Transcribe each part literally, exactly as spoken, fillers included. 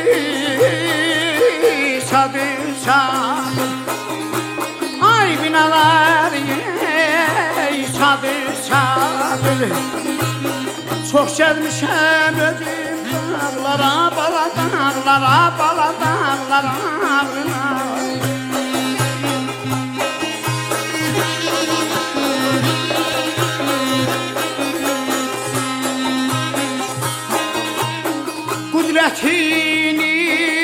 çadır çadır. Ay binalar ey çadır çadır. Çok gelmişem özüm dağlara, bala dağlara, bala dağlara. Kudretini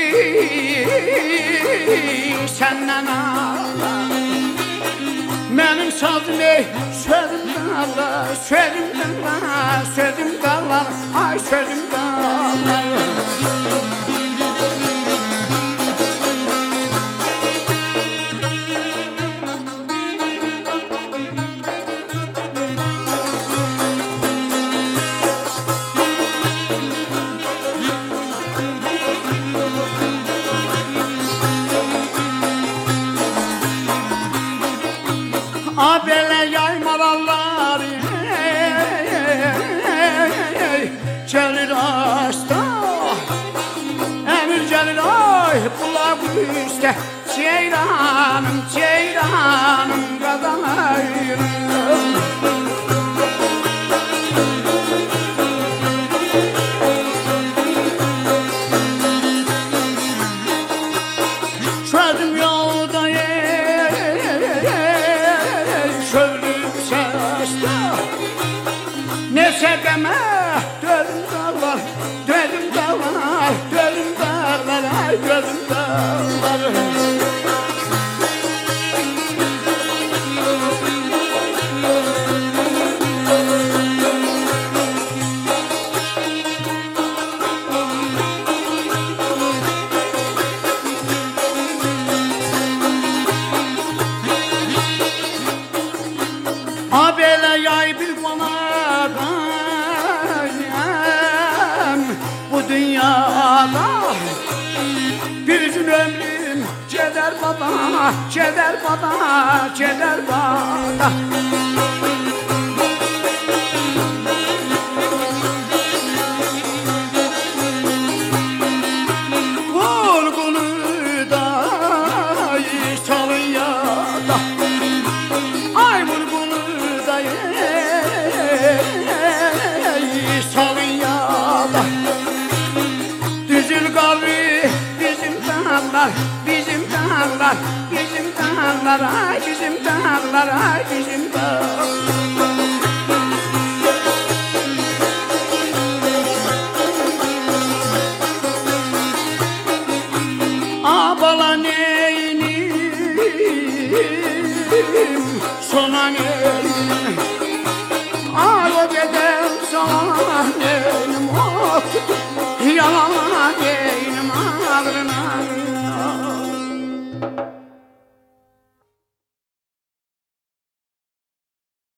senden Allah. Benim sazım ey sözüm dağlar, sözüm dağlar, sözüm dağlar, ay sözüm dağlar. Abele yaymalarlar gelir hasta. Emir gelir ay bulak üstte. Ceyranım ceyranım kazanayım. Çözdüm yolda ne sevdeme dönüm dağlar, dönüm dağlar, dönüm dağlar, ay dönüm dağlar. Abele yay bir konağa bu dünyada bir gün ömrüm ceder baba, ceder baba, ceder baba. Vurgunu da salın ya da, ay vurgunu da salın ya da. Düzül kabri bizim dağlar, bizim dağlar, bizim dağlar, ay bizim dağlar, ay bizim dağlar. Abala neynim, sona neynim. Ay o dedem sana neynim, oh. Yalan neynim ağrına.